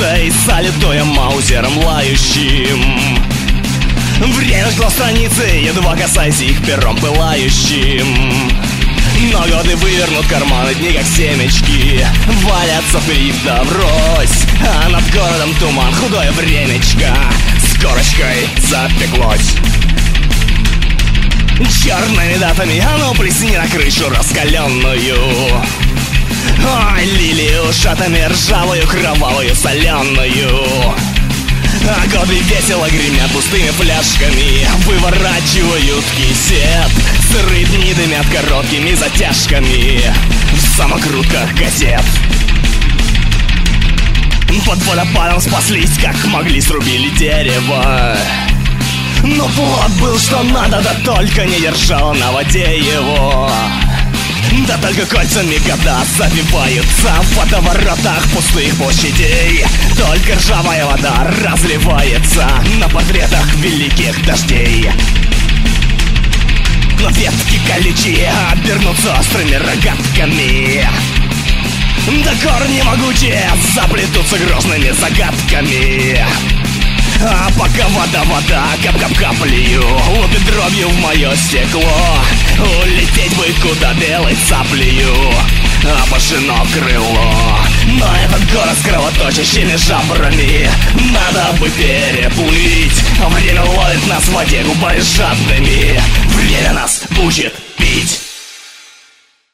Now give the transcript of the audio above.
страницей, салютуя маузером лающим. Время жгло страницы, едва касаясь их пером пылающим. Но годы вывернут карманы дни, как семечки, валятся в гриф да врозь, а над городом туман, худое времечко с корочкой запеклось. Черными датами оно плесни на крышу раскаленную. Ой, лилию шатами ржавую, кровавую, соленую. А годы весело гремят пустыми фляжками, выворачивают кисет. Сырые дни дымят короткими затяжками в самокрутках газет. Под водопадом спаслись, как могли, срубили дерево. Но плод был что надо, да только не держал на воде его. Да только кольцами года забиваются в водоворотах пустых площадей. Только ржавая вода разливается на портретах великих дождей. Но ветки колючие обернутся острыми рогатками, да корни могучие заплетутся грозными загадками. А пока вода, кап-кап-каплю лупит дробью в мое стекло, улететь бы куда белой цаплею опашено крыло. Но этот город с кровоточащими жабрами надо бы переплыть. Время ловит нас в воде губами жадными, время нас учит пить.